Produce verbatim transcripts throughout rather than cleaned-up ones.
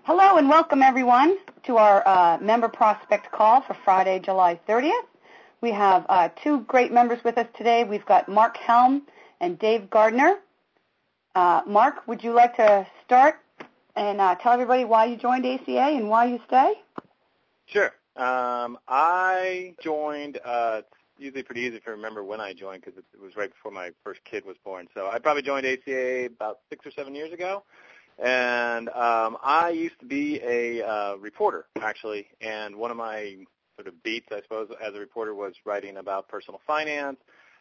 Hello and welcome everyone to our uh, member prospect call for Friday, July thirtieth. We have uh, two great members with us today. We've got Mark Helm and Dave Gardner. Uh, Mark, would you like to start and uh, tell everybody why you joined A C A and why you stay? Sure. Um, I joined, uh, it's usually pretty easy to remember when I joined because it was right before my first kid was born. So I probably joined A C A about six or seven years ago. And um, I used to be a uh, reporter, actually, and one of my sort of beats, I suppose, as a reporter was writing about personal finance,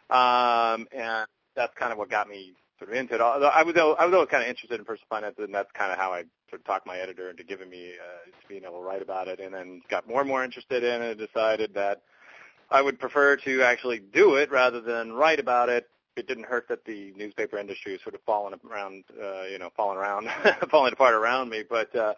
um, and that's kind of what got me sort of into it. Although I was, I was always kind of interested in personal finance, and that's kind of how I sort of talked my editor into giving me, uh, being able to write about it, and then got more and more interested in it and decided that I would prefer to actually do it rather than write about it. It didn't hurt that the newspaper industry is sort of falling around, uh, you know, falling around, falling apart around me. But uh,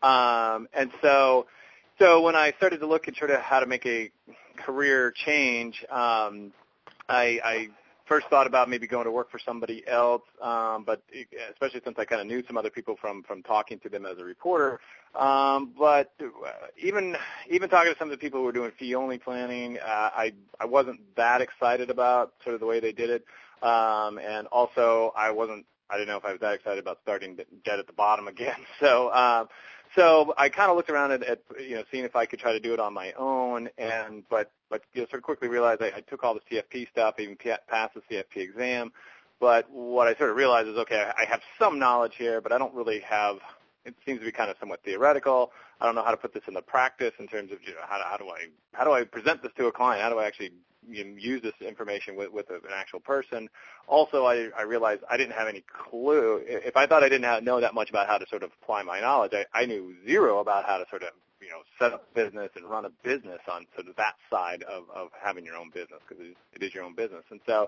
um, and so, so when I started to look at sort of how to make a career change, um, I, I first thought about maybe going to work for somebody else. Um, but it, especially since I kind of knew some other people from from talking to them as a reporter. Um, but even even talking to some of the people who were doing fee-only planning, uh, I I wasn't that excited about sort of the way they did it. Um, and also, I wasn't, I didn't know if I was that excited about starting dead at the bottom again. So, um, so I kind of looked around at, at, you know, seeing if I could try to do it on my own. And, but, but, you know, sort of quickly realized I, I took all the C F P stuff, even passed the C F P exam. But what I sort of realized is, okay, I have some knowledge here, but I don't really have, it seems to be kind of somewhat theoretical. I don't know how to put this into practice in terms of, you know, how, how do I, how do I present this to a client? How do I actually you know, use this information with, with an actual person? Also, I, I realized I didn't have any clue. If I thought I didn't have, know that much about how to sort of apply my knowledge, I, I knew zero about how to sort of, you know, set up a business and run a business on sort of that side of, of having your own business, because it, it is your own business. And so,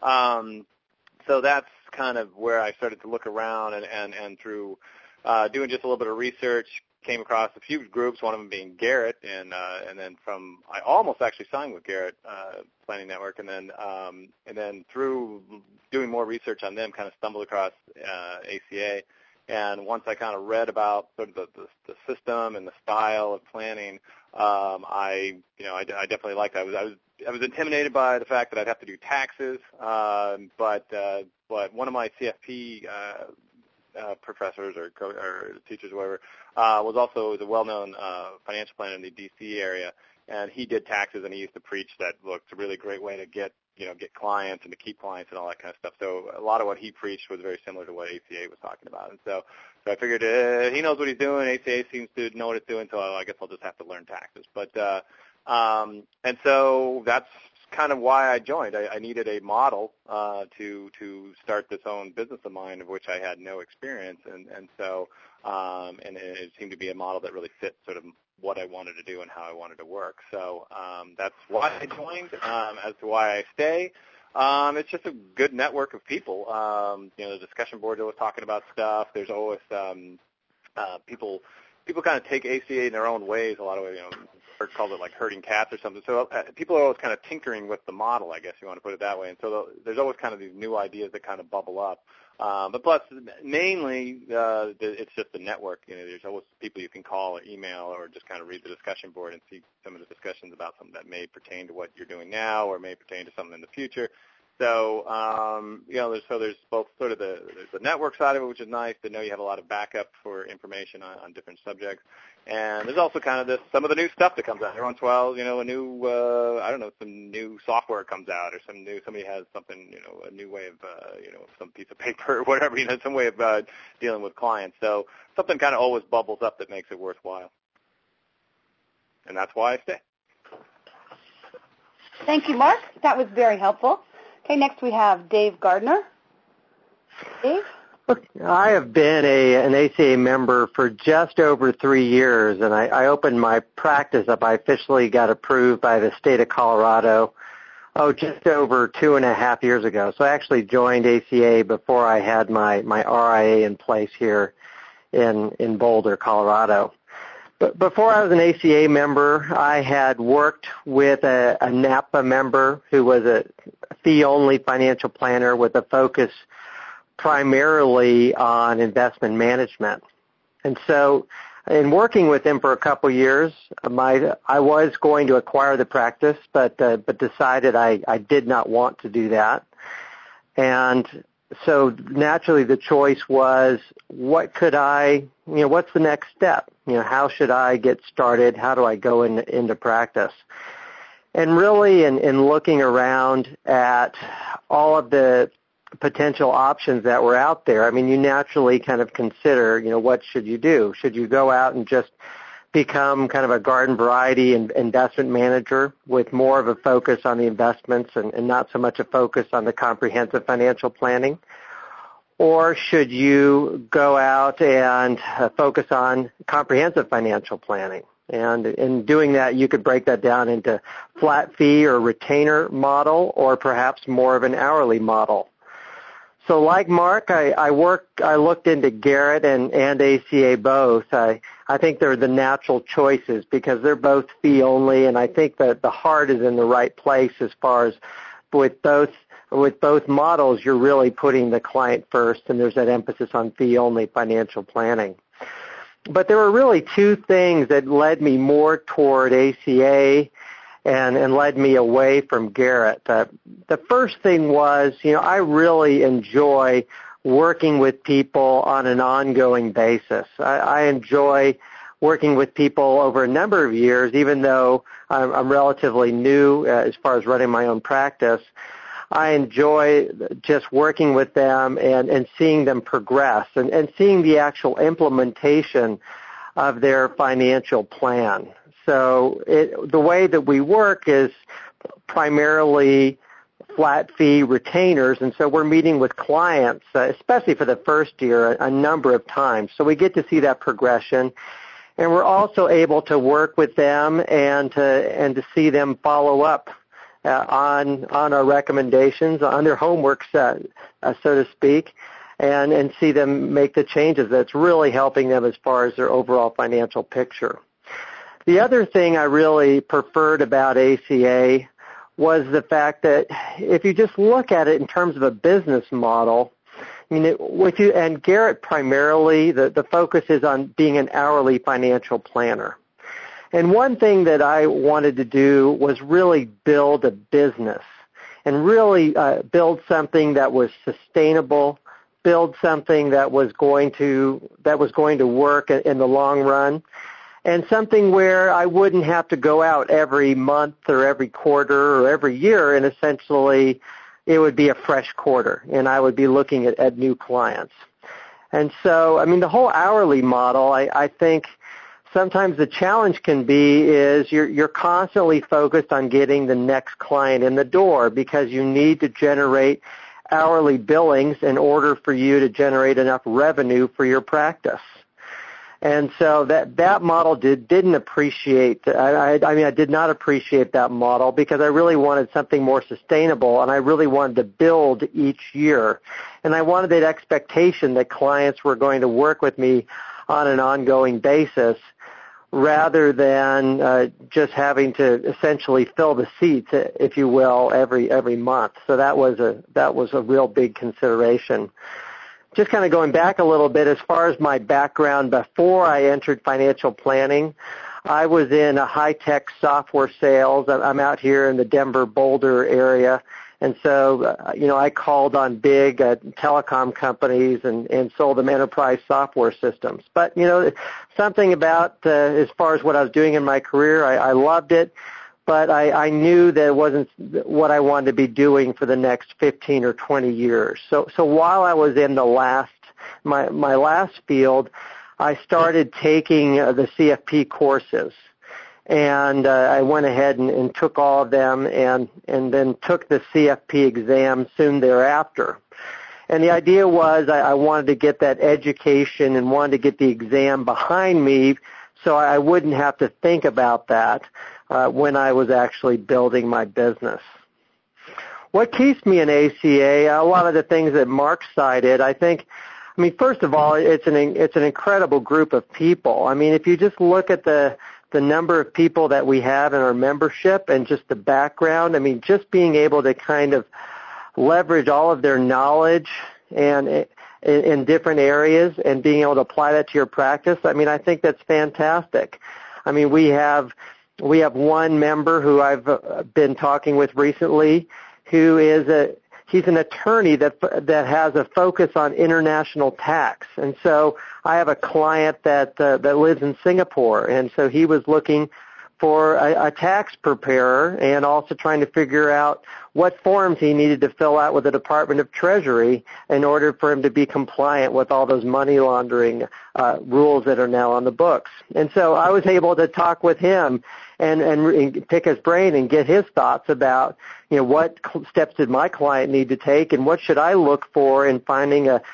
um, so that's kind of where I started to look around, and, and, and through uh, doing just a little bit of research, came across a few groups, one of them being Garrett, and uh, and then from I almost actually signed with Garrett uh, Planning Network, and then um, and then through doing more research on them, kind of stumbled across uh, A C A, and once I kind of read about sort of the, the, the system and the style of planning, um, I you know I, I definitely liked it. I was I was I was intimidated by the fact that I'd have to do taxes, uh, but uh, but one of my C F P uh, Uh, professors or, co- or teachers or whatever, uh, was also was a well-known uh, financial planner in the D C area, and he did taxes, and he used to preach that, look, it's a really great way to get, you know, get clients and to keep clients and all that kind of stuff. So a lot of what he preached was very similar to what A C A was talking about. And so, so I figured uh, he knows what he's doing. A C A seems to know what it's doing, so I guess I'll just have to learn taxes. But uh, um, and so that's kind of why I joined. I, I needed a model uh, to to start this own business of mine, of which I had no experience, and and so um, and it seemed to be a model that really fit sort of what I wanted to do and how I wanted to work. So um, that's why I joined. Um, as to why I stay, um, it's just a good network of people. Um, you know, the discussion board always talking about stuff. There's always um, uh, people. People kind of take A C A in their own ways. A lot of ways, you know. Or calls it like herding cats or something. So uh, people are always kind of tinkering with the model, I guess you want to put it that way. And so the, there's always kind of these new ideas that kind of bubble up. Um, but plus, mainly, uh, the, it's just the network. You know, there's always people you can call or email or just kind of read the discussion board and see some of the discussions about something that may pertain to what you're doing now or may pertain to something in the future. So, um, you know, there's, so there's both sort of the, there's the network side of it, which is nice to know you have a lot of backup for information on, on different subjects. And there's also kind of this, some of the new stuff that comes out. Every once in a while, you know, a new, uh, I don't know, some new software comes out or some new, somebody has something, you know, a new way of, uh, you know, some piece of paper or whatever, you know, some way of uh, dealing with clients. So something kind of always bubbles up that makes it worthwhile. And that's why I stay. Thank you, Mark. That was very helpful. Okay, next we have Dave Gardner. Dave? I have been a, an A C A member for just over three years, and I, I opened my practice up. I officially got approved by the state of Colorado, oh, just over two and a half years ago. So I actually joined A C A before I had my, my R I A in place here in, in Boulder, Colorado. But before I was an A C A member, I had worked with a, a NAPA member who was a fee-only financial planner with a focus primarily on investment management. And so in working with him for a couple years, my I was going to acquire the practice, but uh, but decided I, I did not want to do that. And so naturally the choice was, what could I, you know, what's the next step? You know, how should I get started? How do I go in, into practice? And really in, in looking around at all of the potential options that were out there, I mean, you naturally kind of consider, you know, what should you do? Should you go out and just become kind of a garden variety investment manager with more of a focus on the investments and, and not so much a focus on the comprehensive financial planning? Or should you go out and uh, focus on comprehensive financial planning? And in doing that, you could break that down into flat fee or retainer model, or perhaps more of an hourly model. So like Mark, I, I worked, I looked into Garrett and, and A C A both. I, I think they're the natural choices because they're both fee only, and I think that the heart is in the right place as far as with both with both models, you're really putting the client first, and there's that emphasis on fee only financial planning. But there were really two things that led me more toward A C A and, and led me away from Garrett. Uh, the first thing was, you know, I really enjoy working with people on an ongoing basis. I, I enjoy working with people over a number of years, even though I'm, I'm relatively new uh, as far as running my own practice. I enjoy just working with them and, and seeing them progress and, and seeing the actual implementation of their financial plan. So it, the way that we work is primarily flat fee retainers, and so we're meeting with clients, uh, especially for the first year, a, a number of times. So we get to see that progression, and we're also able to work with them and to, and to see them follow up Uh, on on our recommendations, on their homework, uh, uh, so to speak, and, and see them make the changes that's really helping them as far as their overall financial picture. The other thing I really preferred about A C A was the fact that if you just look at it in terms of a business model, I mean, it, with you, and Garrett primarily, the, the focus is on being an hourly financial planner. And one thing that I wanted to do was really build a business and really uh, build something that was sustainable, build something that was going to that was going to work in the long run, and something where I wouldn't have to go out every month or every quarter or every year, and essentially it would be a fresh quarter, and I would be looking at, at new clients. And so, I mean, the whole hourly model, I, I think, sometimes the challenge can be is you're, you're constantly focused on getting the next client in the door because you need to generate hourly billings in order for you to generate enough revenue for your practice. And so that, that model did, didn't appreciate, I, I, I mean, I did not appreciate that model because I really wanted something more sustainable, and I really wanted to build each year. And I wanted that expectation that clients were going to work with me on an ongoing basis, rather than uh, just having to essentially fill the seats, if you will, every every month. So that was a that was a real big consideration. Just kind of going back a little bit, as far as my background before I entered financial planning, I was in a high-tech software sales. I'm out here in the Denver, Boulder area. And so, uh, you know, I called on big uh, telecom companies and, and sold them enterprise software systems. But, you know, something about uh, as far as what I was doing in my career, I, I loved it, but I, I knew that it wasn't what I wanted to be doing for the next fifteen or twenty years. So, so while I was in the last, my, my last field, I started taking uh, the C F P courses. And uh, I went ahead and, and took all of them and, and then took the C F P exam soon thereafter. And the idea was I, I wanted to get that education and wanted to get the exam behind me so I wouldn't have to think about that uh, when I was actually building my business. What keeps me in A C A, a lot of the things that Mark cited, I think, I mean, first of all, it's an, it's an incredible group of people. I mean, if you just look at the the number of people that we have in our membership and just the background, I mean, just being able to kind of leverage all of their knowledge and in, in different areas and being able to apply that to your practice, I mean, I think that's fantastic. I mean, we have we have one member who I've been talking with recently who is a he's an attorney that that has a focus on international tax. And so I have a client that uh, that lives in Singapore, and so he was looking for a, a tax preparer and also trying to figure out what forms he needed to fill out with the Department of Treasury in order for him to be compliant with all those money laundering uh, rules that are now on the books. And so I was able to talk with him and, and, and pick his brain and get his thoughts about, you know, what steps did my client need to take and what should I look for in finding a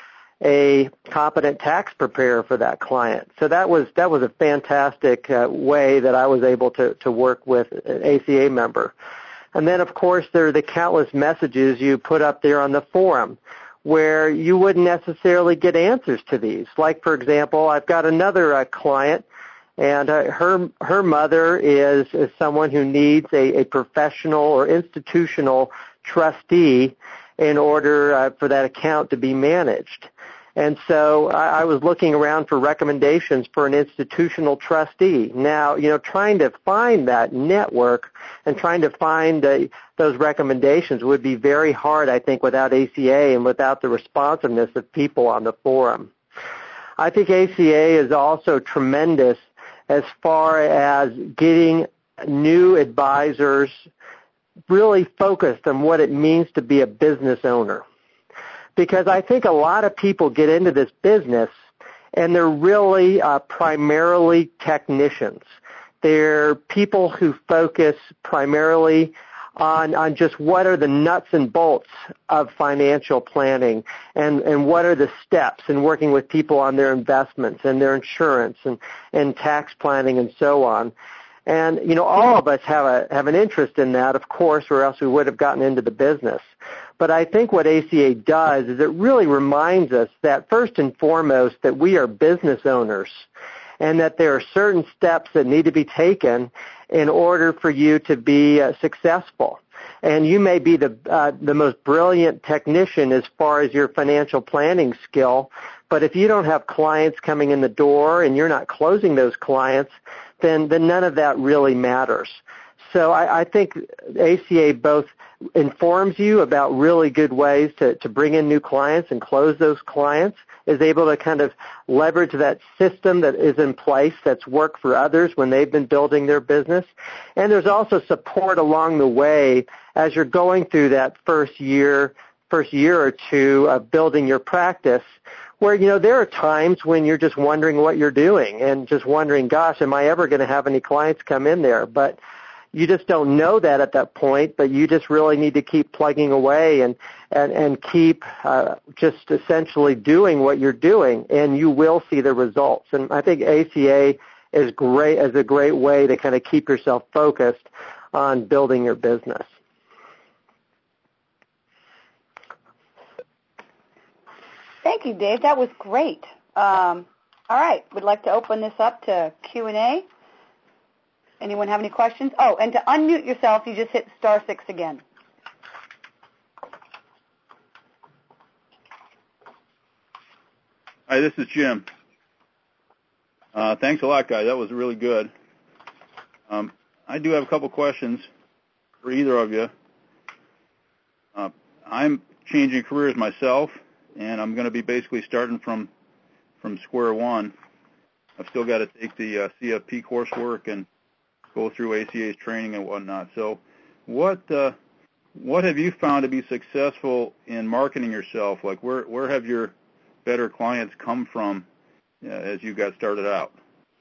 a competent tax preparer for that client. So that was that was a fantastic uh, way that I was able to, to work with an A C A member. And then, of course, there are the countless messages you put up there on the forum where you wouldn't necessarily get answers to these. Like, for example, I've got another uh, client, and uh, her her mother is, is someone who needs a, a professional or institutional trustee in order uh, for that account to be managed. And so I, I was looking around for recommendations for an institutional trustee. Now, you know, trying to find that network and trying to find uh, those recommendations would be very hard, I think, without A C A and without the responsiveness of people on the forum. I think A C A is also tremendous as far as getting new advisors really focused on what it means to be a business owner. Because I think a lot of people get into this business and they're really uh, primarily technicians. They're people who focus primarily on, on just what are the nuts and bolts of financial planning and, and what are the steps in working with people on their investments and their insurance and, and tax planning and so on. And, you know, all of us have a have an interest in that, of course, or else we would have gotten into the business. But I think what A C A does is it really reminds us that first and foremost that we are business owners and that there are certain steps that need to be taken in order for you to be uh, successful. And you may be the uh, the most brilliant technician as far as your financial planning skill, but if you don't have clients coming in the door and you're not closing those clients, then, then none of that really matters. So I, I think A C A both informs you about really good ways to, to bring in new clients and close those clients, is able to kind of leverage that system that is in place that's worked for others when they've been building their business. And there's also support along the way as you're going through that first year, first year or two of building your practice, where, you know, there are times when you're just wondering what you're doing and just wondering, gosh, am I ever going to have any clients come in there? But you just don't know that at that point, but you just really need to keep plugging away and, and, and keep uh, just essentially doing what you're doing, and you will see the results. And I think A C A is great as a great way to kind of keep yourself focused on building your business. Thank you, Dave. That was great. Um, all right. We'd like to open this up to Q and A. Anyone have any questions? Oh, and to unmute yourself, you just hit star six again. Hi, this is Jim. Uh, thanks a lot, guys. That was really good. Um, I do have a couple questions for either of you. Uh, I'm changing careers myself, and I'm going to be basically starting from from square one. I've still got to take the uh, C F P coursework and go through A C A's training and whatnot. So what uh, what have you found to be successful in marketing yourself? Like, where, where have your better clients come from uh, as you got started out?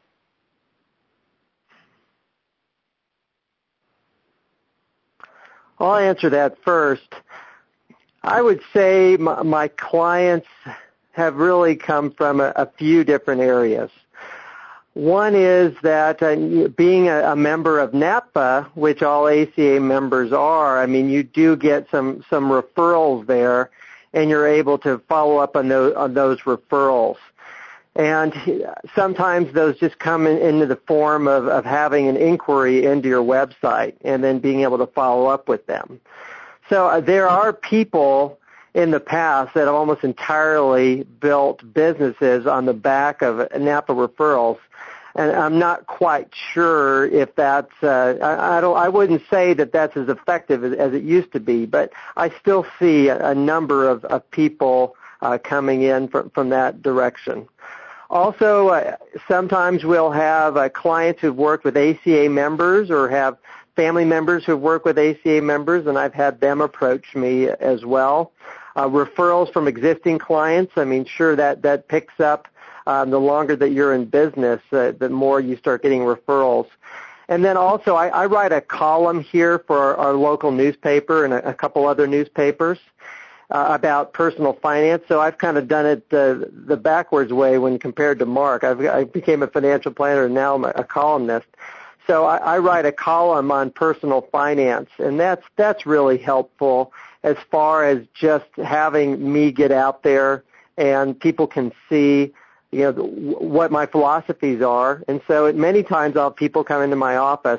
I'll answer that first. I would say my, my clients have really come from a, a few different areas. One is that uh, being a, a member of NAPA, which all A C A members are, I mean, you do get some, some referrals there, and you're able to follow up on those, on those referrals. And sometimes those just come in, into the form of, of having an inquiry into your website and then being able to follow up with them. So uh, there are people in the past that have almost entirely built businesses on the back of NAPA referrals. And I'm not quite sure if that's, uh, I, I don't, I wouldn't say that that's as effective as, as it used to be, but I still see a, a number of, of people uh, coming in from, from that direction. Also, uh, sometimes we'll have uh, clients who've worked with A C A members or have family members who've worked with A C A members, and I've had them approach me as well. Uh, referrals from existing clients, I mean, sure, that, that picks up. Um, the longer that you're in business, uh, the more you start getting referrals. And then also, I, I write a column here for our, our local newspaper and a, a couple other newspapers uh, about personal finance. So I've kind of done it uh, the backwards way when compared to Mark. I've, I became a financial planner, and now I'm a, a columnist. So I, I write a column on personal finance, and that's that's really helpful as far as just having me get out there and people can see, you know, what my philosophies are. And so it, many times I'll have people come into my office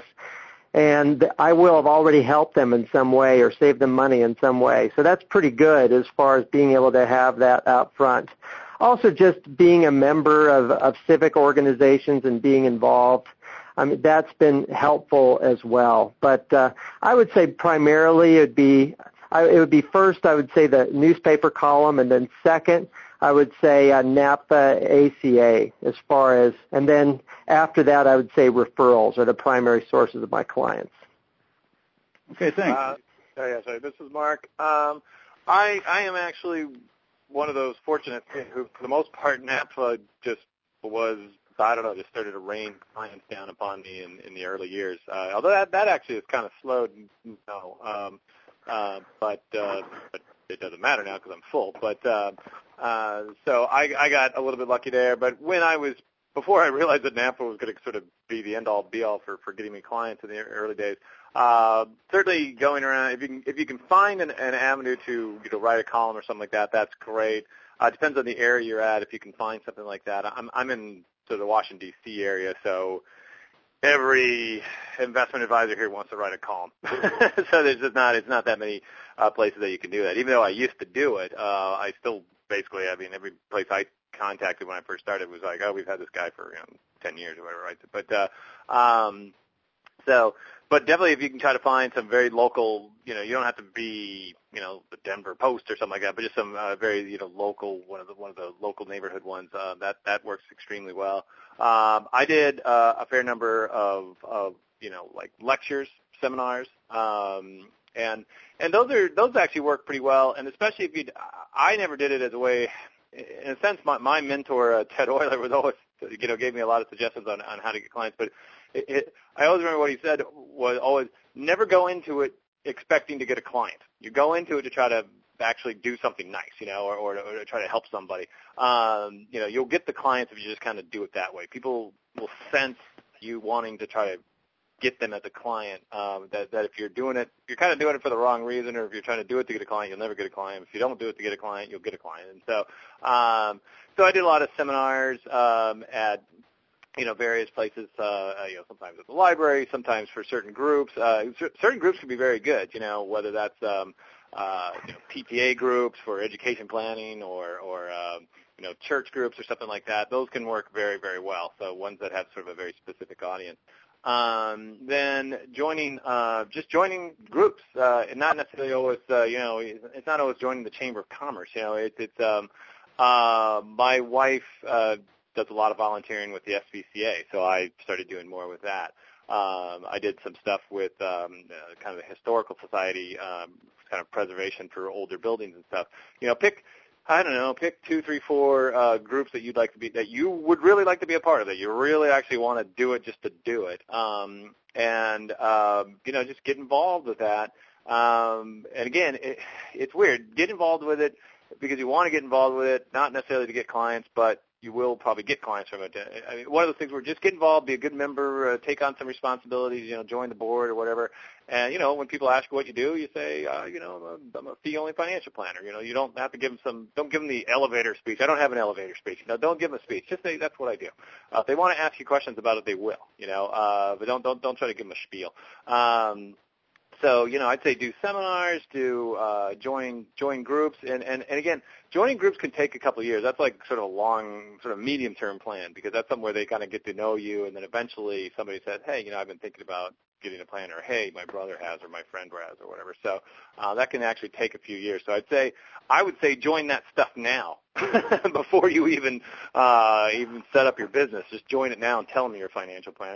and I will have already helped them in some way or saved them money in some way. So that's pretty good as far as being able to have that out front. Also just being a member of, of civic organizations and being involved, I mean, that's been helpful as well. But uh, I would say primarily it would be, I, it would be first, I would say the newspaper column, and then second, I would say uh, NAPA A C A as far as, and then after that I would say referrals are the primary sources of my clients. Okay, thanks. Uh, oh yeah, sorry, this is Mark. Um, I, I am actually one of those fortunate who, for the most part, NAPA just was, I don't know, just started to rain clients down upon me in, in the early years. Uh, although that, that actually has kind of slowed, you know, um, uh, but, uh, but it doesn't matter now because I'm full. But uh, uh, so I, I got a little bit lucky there. But when I was, before I realized that NAPA was going to sort of be the end-all, be-all for, for getting me clients in the early days, uh, certainly going around, if you can, if you can find an, an avenue to, you know, write a column or something like that, that's great. Uh, it depends on the area you're at. If you can find something like that, I'm, I'm in sort of the Washington, D C area, so every investment advisor here wants to write a column. So there's just not, it's not that many uh, places that you can do that. Even though I used to do it, uh, I still basically, I mean, every place I contacted when I first started was like, oh, we've had this guy for, you know, ten years or whatever, right? But, uh, um, so, but definitely if you can try to find some very local, you know, you don't have to be, you know, the Denver Post or something like that, but just some uh, very, you know, local, one of the one of the local neighborhood ones, uh, that that works extremely well. Um, I did uh, a fair number of, of, you know, like lectures, seminars, um, and and those are those actually work pretty well. And especially if you, I never did it as a way. In a sense, my, my mentor uh, Ted Euler was always, you know, gave me a lot of suggestions on on how to get clients, but It, it, I always remember what he said was always never go into it expecting to get a client. You go into it to try to actually do something nice, you know, or, or, to, or to try to help somebody. Um, you know, you'll get the clients if you just kind of do it that way. People will sense you wanting to try to get them as a client. Um, that, that if you're doing it, if you're kind of doing it for the wrong reason, or if you're trying to do it to get a client, you'll never get a client. If you don't do it to get a client, you'll get a client. And so, um, so I did a lot of seminars um, at you know, various places, uh, you know, sometimes at the library, sometimes for certain groups. Uh, certain groups can be very good, you know, whether that's, um, uh, you know, P T A groups for education planning or, or, um, you know, church groups or something like that. Those can work very, very well. So ones that have sort of a very specific audience. Um, then joining, uh, just joining groups, uh, and not necessarily always, uh, you know, it's not always joining the Chamber of Commerce. You know, it's, it's, um, uh, my wife, uh, does a lot of volunteering with the S P C A, so I started doing more with that. Um, I did some stuff with um, uh, kind of the Historical Society, um, kind of preservation for older buildings and stuff. You know, pick, I don't know, pick two, three, four uh, groups that you'd like to be, that you would really like to be a part of, that you really actually want to do it just to do it. Um, and, um, you know, just get involved with that. Um, and again, it, it's weird. Get involved with it because you want to get involved with it, not necessarily to get clients, but you will probably get clients from it. I mean, one of those things where just get involved, be a good member, uh, take on some responsibilities, you know, join the board or whatever. And, you know, when people ask you what you do, you say, uh, you know, I'm a, I'm a fee-only financial planner. You know, you don't have to give them some, don't give them the elevator speech. I don't have an elevator speech. You know, don't give them a speech. Just say that's what I do. Uh, if they want to ask you questions about it, they will, you know, uh, but don't, don't, don't try to give them a spiel. Um, So, you know, I'd say do seminars, do uh, join join groups, and, and, and again, joining groups can take a couple of years. That's like sort of a long, sort of medium-term plan, because that's somewhere they kind of get to know you, and then eventually somebody says, hey, you know, I've been thinking about getting a plan, or hey, my brother has, or my friend has, or whatever. So uh, that can actually take a few years. So I'd say, I would say join that stuff now before you even uh, even set up your business. Just join it now and tell them you're a financial planner.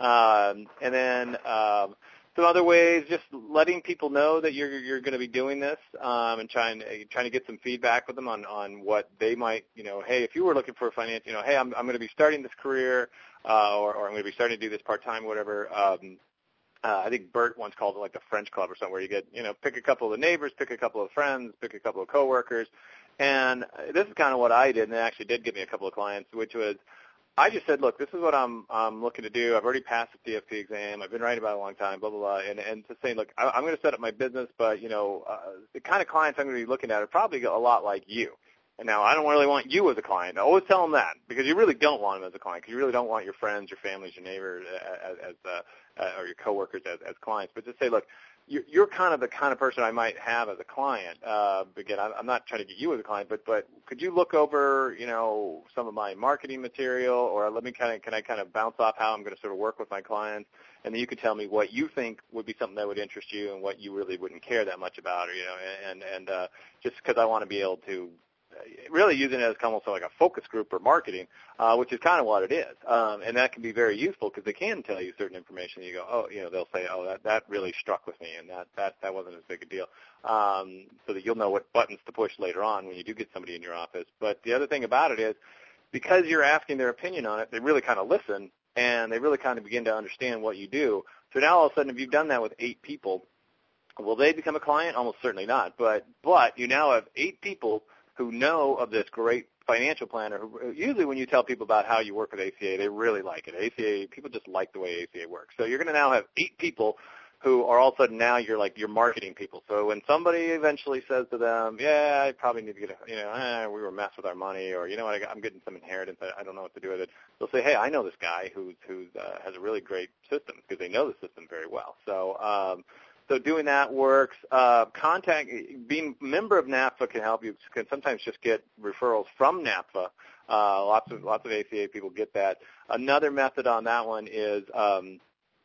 Um, and then um, some other ways, just letting people know that you're you're going to be doing this, um, and trying trying to get some feedback with them on, on what they might, you know, hey, if you were looking for a finance, you know, hey, I'm I'm going to be starting this career, uh, or, or I'm going to be starting to do this part time, whatever. Um, Uh, I think Bert once called it like the French Club or something, where you get, you know, pick a couple of the neighbors, pick a couple of friends, pick a couple of coworkers. And this is kind of what I did, and it actually did give me a couple of clients, which was I just said, look, this is what I'm I'm looking to do. I've already passed the C F P exam. I've been writing about it a long time, blah, blah, blah. And, and to say, look, I, I'm going to set up my business, but, you know, uh, the kind of clients I'm going to be looking at are probably a lot like you. And now I don't really want you as a client. I always tell them that, because you really don't want them as a client, because you really don't want your friends, your families, your neighbors, as, as uh, uh, or your coworkers as, as clients. But just say, look, you're, you're kind of the kind of person I might have as a client. Uh, again, I'm not trying to get you as a client, but but could you look over, you know, some of my marketing material, or let me kind of can I kind of bounce off how I'm going to sort of work with my clients, and then you can tell me what you think would be something that would interest you and what you really wouldn't care that much about, or you know, and and uh, just because I want to be able to. Really using it as almost like a focus group or marketing, uh, which is kind of what it is. Um, and that can be very useful because they can tell you certain information. You go, oh, you know, they'll say, oh, that, that really struck with me, and that, that, that wasn't as big a deal. Um, so that you'll know what buttons to push later on when you do get somebody in your office. But the other thing about it is, because you're asking their opinion on it, they really kind of listen, and they really kind of begin to understand what you do. So now all of a sudden, if you've done that with eight people, will they become a client? Almost certainly not. But but you now have eight people who know of this great financial planner. Who, usually when you tell people about how you work with A C A, they really like it. A C A, people just like the way A C A works. So you're going to now have eight people who are all of a sudden now you're like, you're marketing people. So when somebody eventually says to them, yeah, I probably need to get, a, you know, eh, we were messed with our money, or, you know what, I got, I'm getting some inheritance, I, I don't know what to do with it. They'll say, hey, I know this guy who's, who's uh, has a really great system, because they know the system very well. So, um, So doing that works. Uh, contact, being a member of NAPFA can help you. Can sometimes just get referrals from NAPFA. Uh, lots of lots of A C A people get that. Another method on that one is um,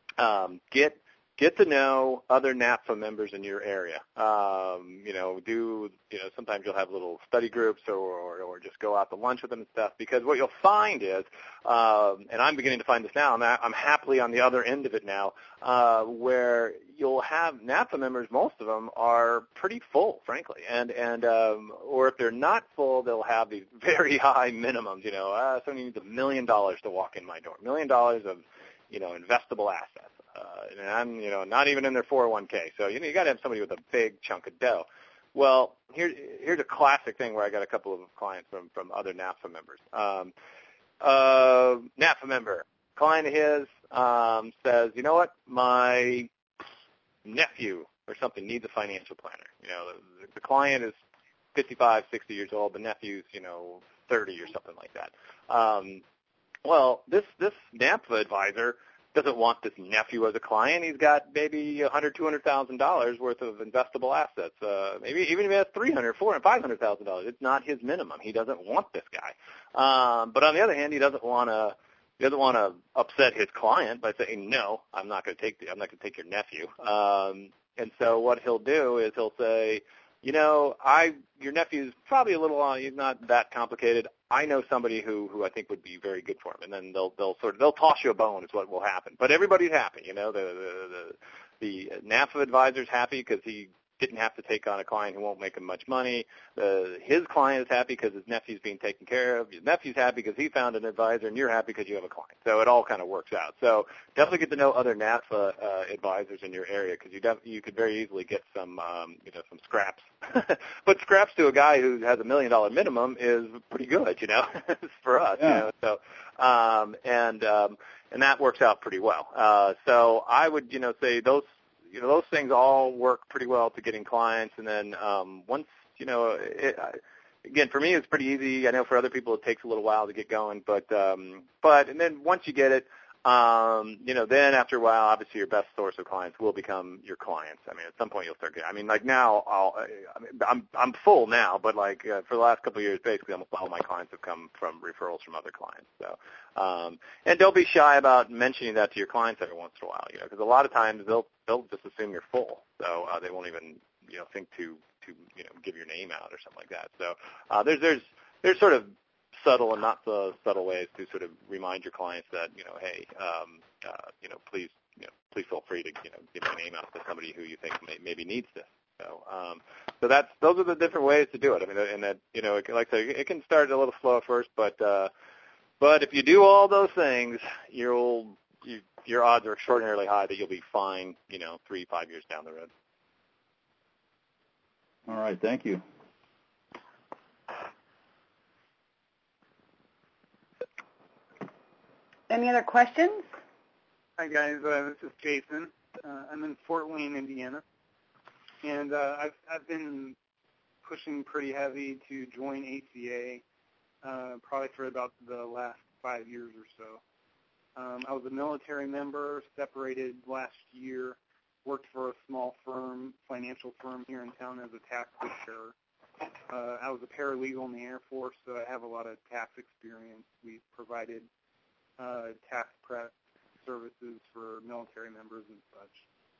um, get get to know other NAPFA members in your area. Um, you know, do you know? Sometimes you'll have little study groups, or, or or just go out to lunch with them and stuff. Because what you'll find is, um, and I'm beginning to find this now. I'm I'm happily on the other end of it now, uh, where you'll have NAPFA members. Most of them are pretty full, frankly, and and um, or if they're not full, they'll have these very high minimums. You know, uh, somebody needs a million dollars to walk in my door. A million dollars of, you know, investable assets. Uh, and I'm, you know, not even in their four oh one k. So, you know, you got to have somebody with a big chunk of dough. Well, here, here's a classic thing where I got a couple of clients from, from other NAPFA members. Um, uh, NAPFA member, client of his, um, says, you know what, my nephew or something needs a financial planner. You know, the, the client is fifty-five, sixty years old. The nephew's, you know, thirty or something like that. Um, well, this, this NAPFA advisor doesn't want this nephew as a client. He's got maybe one hundred thousand dollars, two hundred thousand dollars worth of investable assets. Uh, maybe even if he has three hundred thousand dollars, four hundred thousand dollars, five hundred thousand dollars. It's not his minimum. He doesn't want this guy. Um, but on the other hand, he doesn't want to. He doesn't want to upset his client by saying, no, I'm not going to take the, I'm not going to take your nephew. Um, and so what he'll do is he'll say, you know, I your nephew's probably a little on. He's not that complicated. I know somebody who who I think would be very good for him, and then they'll they'll sort of they'll toss you a bone is what will happen. But everybody's happy, you know. The the the, the NAPFA advisor's happy because he didn't have to take on a client who won't make him much money. Uh, his client is happy because his nephew's being taken care of. His nephew's happy because he found an advisor, and you're happy because you have a client. So it all kind of works out. So definitely get to know other NAPFA uh, advisors in your area, because you def- you could very easily get some um, you know some scraps. But scraps to a guy who has a million dollar minimum is pretty good, you know, for us. Yeah. You know? So um, and um, and that works out pretty well. Uh, so I would you know say those. You know, those things all work pretty well to getting clients. And then um, once, you know, it, again, for me, it's pretty easy. I know for other people it takes a little while to get going. But, um, but and then once you get it, um, you know, then after a while, obviously your best source of clients will become your clients. I mean, at some point you'll start getting, I mean, like now, I'll, I mean, I'm I'm full now, but like uh, for the last couple of years, basically almost all my clients have come from referrals from other clients. So, um, and don't be shy about mentioning that to your clients every once in a while, you know, because a lot of times they'll they'll just assume you're full, so uh, they won't even, you know, think to to you know give your name out or something like that. So uh, there's there's there's sort of subtle and not so subtle ways to sort of remind your clients that, you know, hey, um, uh, you know, please, you know, please feel free to, you know, give your name out to somebody who you think may, maybe needs this. So, um, so that's those are the different ways to do it. I mean, and that, you know, it, like I say, it can start a little slow at first, but uh, but if you do all those things, you'll you, your odds are extraordinarily high that you'll be fine, you know, three, five years down the road. All right, thank you. Any other questions? Hi, guys. Uh, this is Jason. Uh, I'm in Fort Wayne, Indiana. And uh, I've, I've been pushing pretty heavy to join A C A uh, probably for about the last five years or so. Um, I was a military member, separated last year, worked for a small firm, financial firm here in town as a tax preparer. Uh, I was a paralegal in the Air Force, so I have a lot of tax experience. We've provided Uh, tax prep services for military members and such.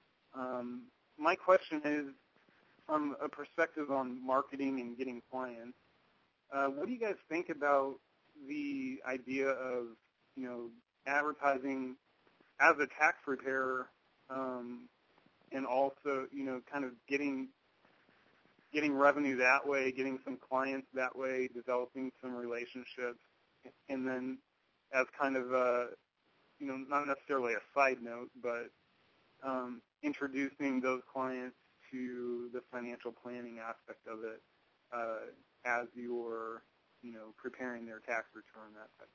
Um, my question is, from a perspective on marketing and getting clients, uh, what do you guys think about the idea of, you know, advertising as a tax preparer, um, and also, you know, kind of getting getting revenue that way, getting some clients that way, developing some relationships, and then as kind of a, you know, not necessarily a side note, but um, introducing those clients to the financial planning aspect of it uh, as you're, you know, preparing their tax return, that type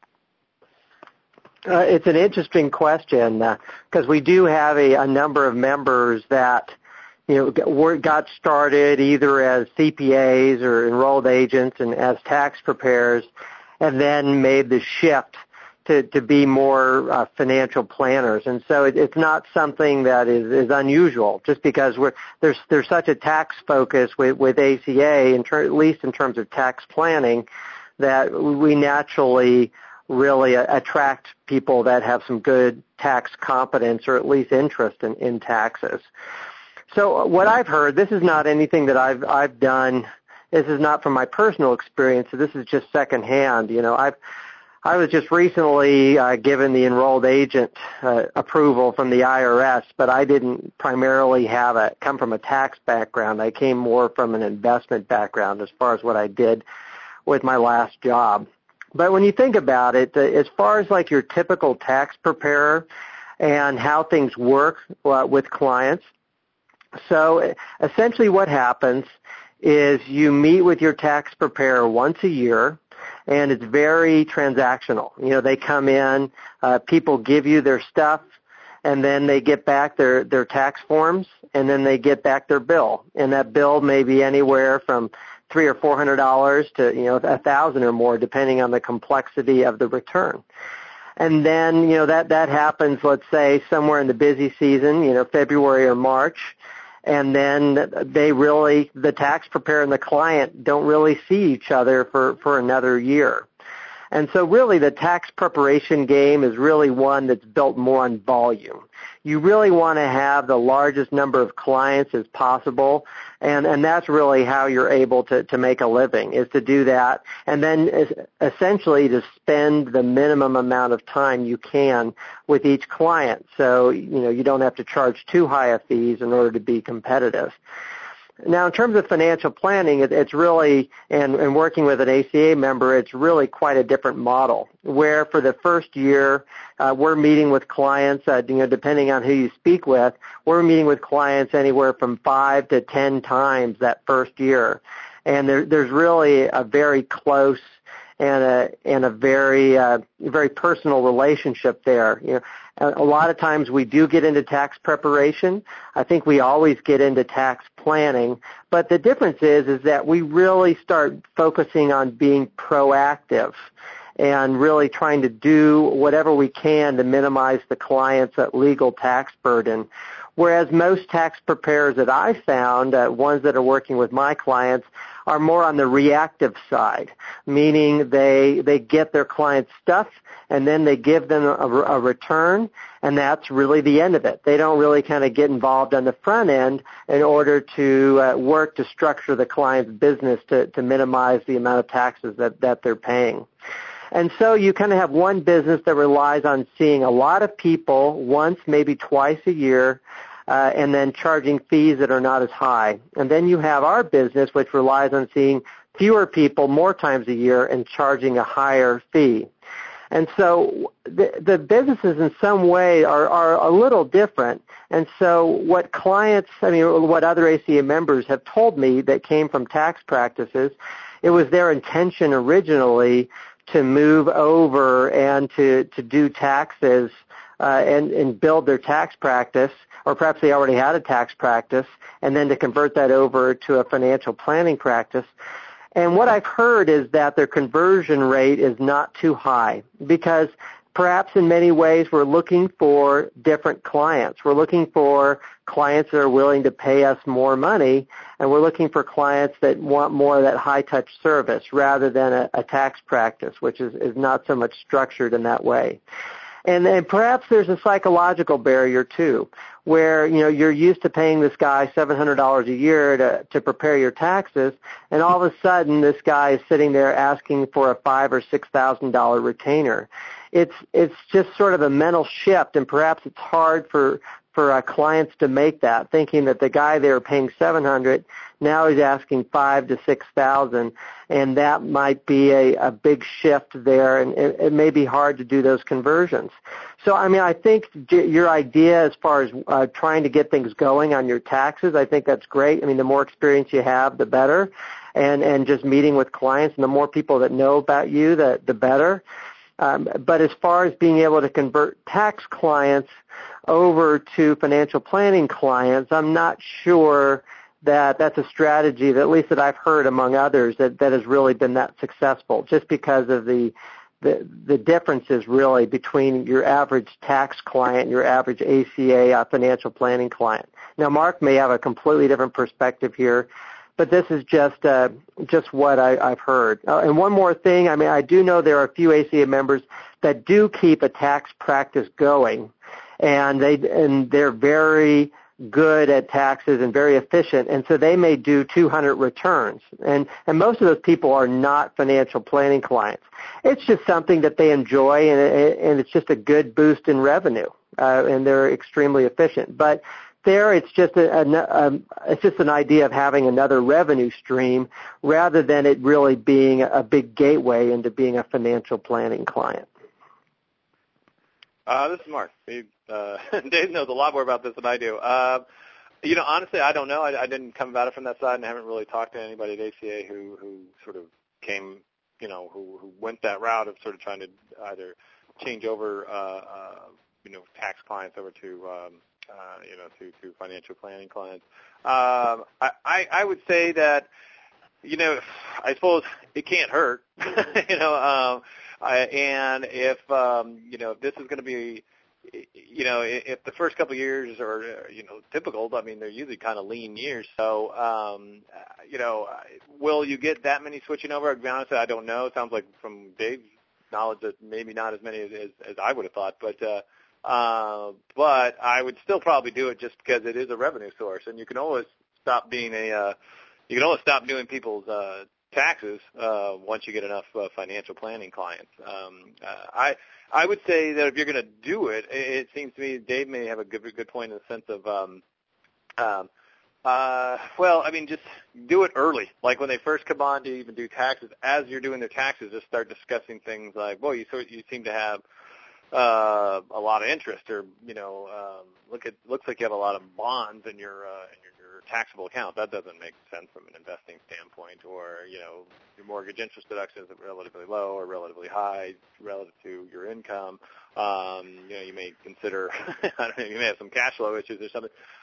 of thing. Uh, it's an interesting question because uh, we do have a, a number of members that, you know, got started either as C P As or enrolled agents and as tax preparers, and then made the shift to, to be more uh, financial planners. And so it, it's not something that is, is unusual just because we're, there's there's such a tax focus with, with A C A, in ter- at least in terms of tax planning, that we naturally really attract people that have some good tax competence or at least interest in, in taxes. So what I've heard, this is not anything that I've I've done. This is not from my personal experience. This is just secondhand. You know, I've I was just recently uh, given the enrolled agent uh, approval from the I R S, but I didn't primarily have a come from a tax background. I came more from an investment background as far as what I did with my last job. But when you think about it, uh, as far as like your typical tax preparer and how things work uh, with clients, so essentially what happens is you meet with your tax preparer once a year, and it's very transactional. You know, they come in, uh, people give you their stuff, and then they get back their, their tax forms, and then they get back their bill. And that bill may be anywhere from three or four hundred dollars to, you know, a thousand or more, depending on the complexity of the return. And then, you know, that, that happens, let's say, somewhere in the busy season, you know, February or March. And then they really, the tax preparer and the client don't really see each other for, for another year. And so really the tax preparation game is really one that's built more on volume. You really want to have the largest number of clients as possible, and, and that's really how you're able to, to make a living, is to do that, and then essentially to spend the minimum amount of time you can with each client. So, you know, you don't have to charge too high a fees in order to be competitive. Now, in terms of financial planning, it, it's really, and, and working with an A C A member, it's really quite a different model, where for the first year, uh, we're meeting with clients, uh, you know, depending on who you speak with, we're meeting with clients anywhere from five to ten times that first year. And there, there's really a very close and a, and a very, uh, very personal relationship there. You know, a lot of times we do get into tax preparation. I think we always get into tax planning. But the difference is, is that we really start focusing on being proactive and really trying to do whatever we can to minimize the client's uh, legal tax burden. Whereas most tax preparers that I found, uh, ones that are working with my clients, are more on the reactive side, meaning they they get their client's stuff and then they give them a, a return, and that's really the end of it. They don't really kind of get involved on the front end in order to uh, work to structure the client's business to, to minimize the amount of taxes that, that they're paying. And so you kind of have one business that relies on seeing a lot of people once, maybe twice a year, uh, and then charging fees that are not as high. And then you have our business, which relies on seeing fewer people more times a year and charging a higher fee. And so the, the businesses in some way are, are a little different. And so what clients, I mean, what other A C A members have told me that came from tax practices, it was their intention originally to move over and to, to do taxes uh, and, and build their tax practice, or perhaps they already had a tax practice, and then to convert that over to a financial planning practice. And what I've heard is that their conversion rate is not too high because perhaps in many ways we're looking for different clients. We're looking for clients that are willing to pay us more money, and we're looking for clients that want more of that high-touch service rather than a, a tax practice, which is, is not so much structured in that way. And, and perhaps there's a psychological barrier too, where you know you're used to paying this guy seven hundred dollars a year to to prepare your taxes, and all of a sudden this guy is sitting there asking for a five or six thousand dollar retainer. It's it's just sort of a mental shift, and perhaps it's hard for for uh, clients to make that, thinking that the guy they were paying seven hundred now he's asking five to six thousand, and that might be a, a big shift there, and it, it may be hard to do those conversions. So, I mean, I think your idea as far as uh, trying to get things going on your taxes, I think that's great. I mean, the more experience you have, the better, and and just meeting with clients, and the more people that know about you, the the better. Um, but as far as being able to convert tax clients over to financial planning clients, I'm not sure that that's a strategy, that at least that I've heard among others, that, that has really been that successful, just because of the, the the differences really between your average tax client and your average A C A uh, financial planning client. Now, Mark may have a completely different perspective here, but this is just uh, just what I, I've heard. Uh, and one more thing, I mean, I do know there are a few A C A members that do keep a tax practice going, and they and they're very good at taxes and very efficient, and so they may do two hundred returns. And and most of those people are not financial planning clients. It's just something that they enjoy, and it, and it's just a good boost in revenue, uh, and they're extremely efficient. But there, it's just a, a, a it's just an idea of having another revenue stream rather than it really being a big gateway into being a financial planning client. Uh, this is Mark. Dave, uh, Dave knows a lot more about this than I do. Uh, you know, honestly, I don't know. I, I didn't come about it from that side, and I haven't really talked to anybody at A C A who, who sort of came, you know, who, who went that route of sort of trying to either change over, uh, uh, you know, tax clients over to, um, uh, you know, to, to financial planning clients. Um, I, I, I would say that, you know, I suppose it can't hurt, you know, um, I, and if, um, you know, if this is going to be, you know, if the first couple of years are, you know, typical, I mean, they're usually kind of lean years. So, um, you know, will you get that many switching over? To be honest, I don't know. It sounds like from Dave's knowledge that maybe not as many as, as, as I would have thought. But, uh, uh, but I would still probably do it just because it is a revenue source. And you can always stop being a, uh, you can always stop doing people's, uh, taxes uh, once you get enough uh, financial planning clients. Um, uh, I I would say that if you're going to do it, it, it seems to me Dave may have a good good point in the sense of, um, um, uh, well, I mean, just do it early. Like when they first come on to even do taxes, as you're doing their taxes, just start discussing things like, well, you so you seem to have uh, a lot of interest, or you know, um, look at looks like you have a lot of bonds in your uh, in your taxable account. That doesn't make sense from an investing standpoint. Or, you know, your mortgage interest deductions are relatively low or relatively high relative to your income. Um, you know, you may consider, I don't know, you may have some cash flow issues or something.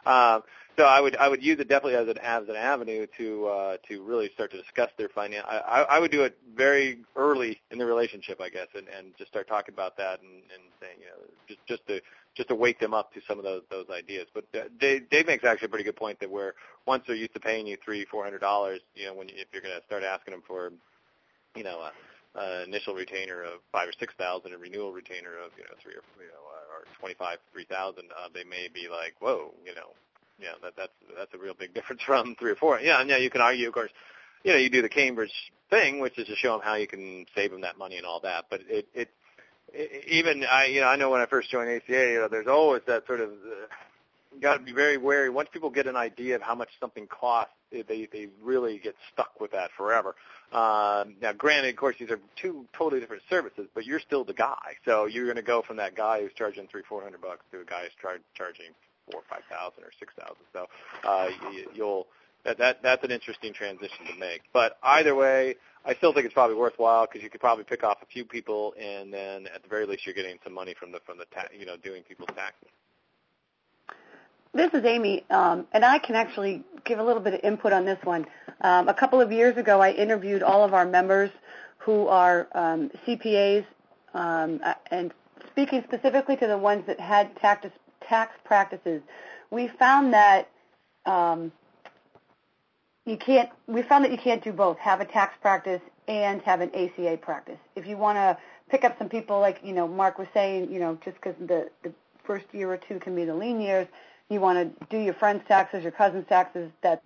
Um, so I would I would use it definitely as an as an avenue to uh, to really start to discuss their finance. I, I I would do it very early in the relationship, I guess, and, and just start talking about that and, and saying, you know, just just to just to wake them up to some of those those ideas. But uh, Dave, Dave makes actually a pretty good point that where once they're used to paying you three four hundred dollars, you know, when you, if you're going to start asking them for, you know, a Uh, initial retainer of five or six thousand, a renewal retainer of you know three or you know uh, or twenty five three thousand, uh, they may be like, whoa, you know, yeah, that that's that's a real big difference from three or four. Yeah, and yeah, you can argue, of course, you know, you do the Cambridge thing, which is to show them how you can save them that money and all that. But it it, it even I you know I know when I first joined A C A, you know, there's always that sort of uh, you got to be very wary. Once people get an idea of how much something costs, they they really get stuck with that forever. Um, now, granted, of course, these are two totally different services, but you're still the guy. So you're going to go from that guy who's charging three, four hundred bucks to a guy who's char- charging four, five thousand, or six thousand. So uh, you, you'll that that that's an interesting transition to make. But either way, I still think it's probably worthwhile because you could probably pick off a few people, and then at the very least, you're getting some money from the from the ta- you know doing people's taxes. This is Amy, um, and I can actually give a little bit of input on this one. Um, a couple of years ago, I interviewed all of our members who are um, C P As, um, and speaking specifically to the ones that had tax, tax practices, we found that um, you can't. We found that you can't do both: have a tax practice and have an A C A practice. If you want to pick up some people, like you know, Mark was saying, you know, just because the, the first year or two can be the lean years. You want to do your friend's taxes, your cousin's taxes, that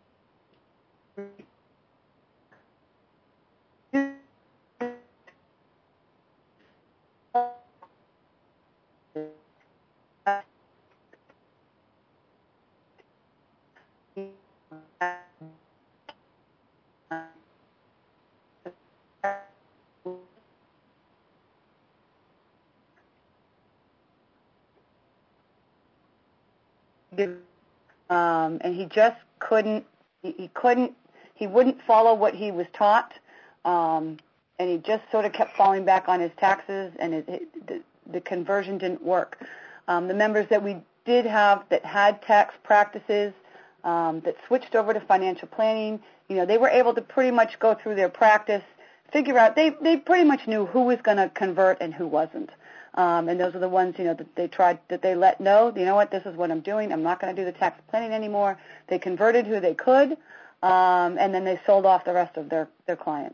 um, and he just couldn't, he, he couldn't, he wouldn't follow what he was taught, um, and he just sort of kept falling back on his taxes, and it, it, the, the conversion didn't work. Um, the members that we did have that had tax practices um, that switched over to financial planning, you know, they were able to pretty much go through their practice, figure out, they, they pretty much knew who was going to convert and who wasn't. Um, and those are the ones, you know, that they tried, that they let know, you know what, this is what I'm doing. I'm not going to do the tax planning anymore. They converted who they could, um, and then they sold off the rest of their, their clients.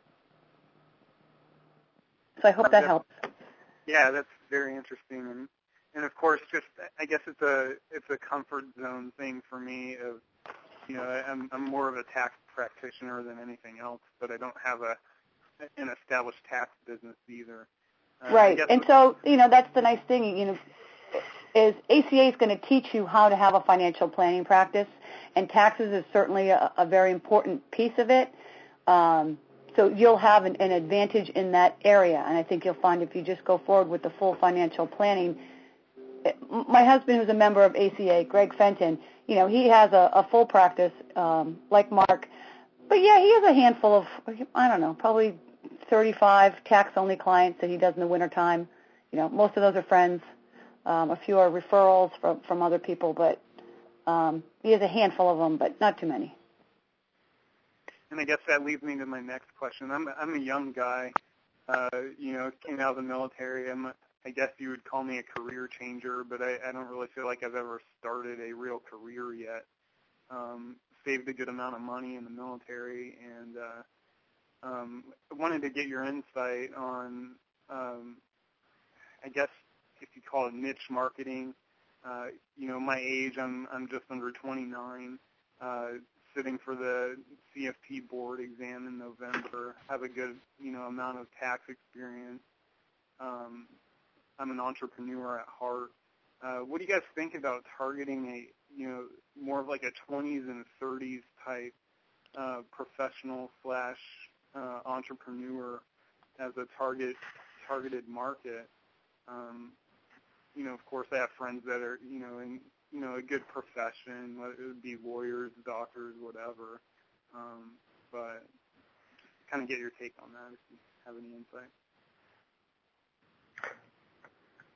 So I hope that helps. Yeah, that's very interesting. And, and of course, just, I guess it's a, it's a comfort zone thing for me of, you know, I'm, I'm more of a tax practitioner than anything else, but I don't have a, an established tax business either. Uh, right, and so, you know, that's the nice thing, you know, is A C A is going to teach you how to have a financial planning practice, and taxes is certainly a, a very important piece of it. Um, so you'll have an, an advantage in that area, and I think you'll find if you just go forward with the full financial planning. My husband, who's a member of A C A, Greg Fenton, you know, he has a, a full practice, um, like Mark, but yeah, he has a handful of, I don't know, probably thirty-five tax-only clients that he does in the wintertime. You know, most of those are friends. Um, a few are referrals from, from other people, but um, he has a handful of them, but not too many. And I guess that leads me to my next question. I'm, I'm a young guy, uh, you know, came out of the military. I'm, I guess you would call me a career changer, but I, I don't really feel like I've ever started a real career yet. Um, saved a good amount of money in the military, and uh, Um, I wanted to get your insight on, um, I guess if you call it niche marketing. Uh, you know, my age, I'm I'm just under twenty-nine, uh, sitting for the C F P board exam in November. Have a good, you know, amount of tax experience. Um, I'm an entrepreneur at heart. Uh, what do you guys think about targeting a, you know, more of like a twenties and thirties type uh, professional slash Uh, entrepreneur as a target targeted market? Um, you know, of course, I have friends that are, you know, in you know a good profession, whether it would be lawyers, doctors, whatever. Um, but just kind of get your take on that if you have any insight.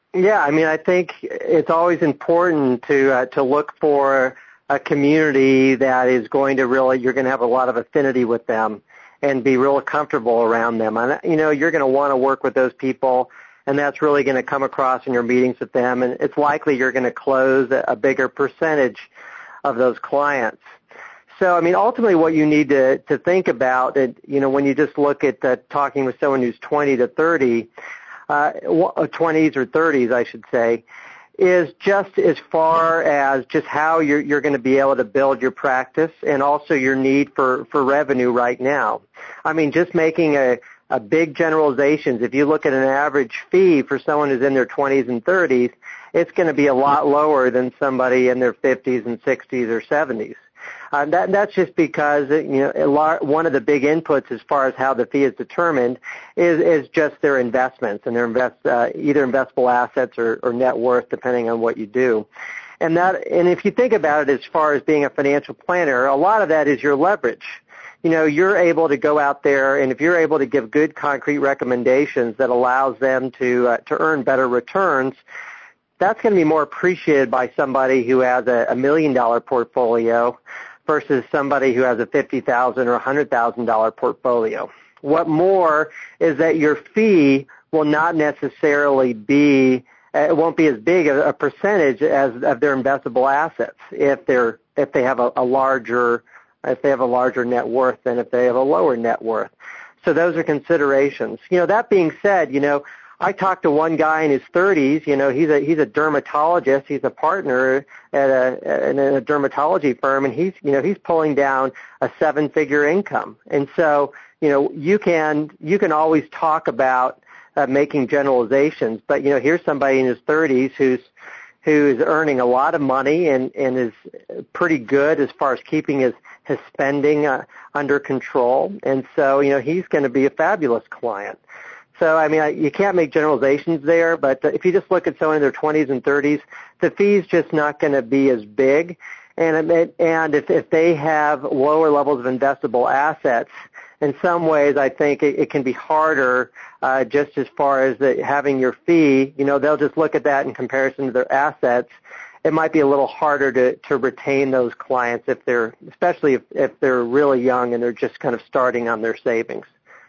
Yeah, I mean, I think it's always important to uh, to look for a community that is going to really, you're going to have a lot of affinity with them and be real comfortable around them. And, you know, you're going to want to work with those people, and that's really going to come across in your meetings with them, and it's likely you're going to close a bigger percentage of those clients. So, I mean, ultimately what you need to, to think about, it, you know, when you just look at uh, talking with someone who's twenty to thirty, uh, twenties or thirties, I should say, is just as far as just how you're, you're going to be able to build your practice and also your need for, for revenue right now. I mean, just making a, a big generalizations, if you look at an average fee for someone who's in their twenties and thirties, it's going to be a lot lower than somebody in their fifties and sixties or seventies. Uh, that, that's just because, you know, a lot, one of the big inputs as far as how the fee is determined is, is just their investments and their invest, uh, either investable assets or, or net worth, depending on what you do. And that, and if you think about it as far as being a financial planner, a lot of that is your leverage. You know, you're able to go out there, and if you're able to give good concrete recommendations that allows them to uh, to earn better returns, that's going to be more appreciated by somebody who has a, a million dollar portfolio versus somebody who has a fifty thousand dollars or one hundred thousand dollars portfolio. What more is that your fee will not necessarily be, it won't be as big a, a percentage as of their investable assets if they're if they have a, a larger if they have a larger net worth than if they have a lower net worth. So those are considerations. You know, that being said, you know, I talked to one guy in his thirties. You know, he's a he's a dermatologist. He's a partner at a in a dermatology firm, and he's you know he's pulling down a seven-figure income. And so, you know, you can you can always talk about uh, making generalizations, but you know, here's somebody in his thirties who's who's earning a lot of money and and is pretty good as far as keeping his his spending uh, under control. And so, you know, he's going to be a fabulous client. So, I mean, I, you can't make generalizations there, but if you just look at someone in their twenties and thirties, the fee's just not going to be as big. And, it, and if, if they have lower levels of investable assets, in some ways I think it, it can be harder uh, just as far as the, having your fee. You know, they'll just look at that in comparison to their assets. It might be a little harder to, to retain those clients if they're, especially if, if they're really young and they're just kind of starting on their savings.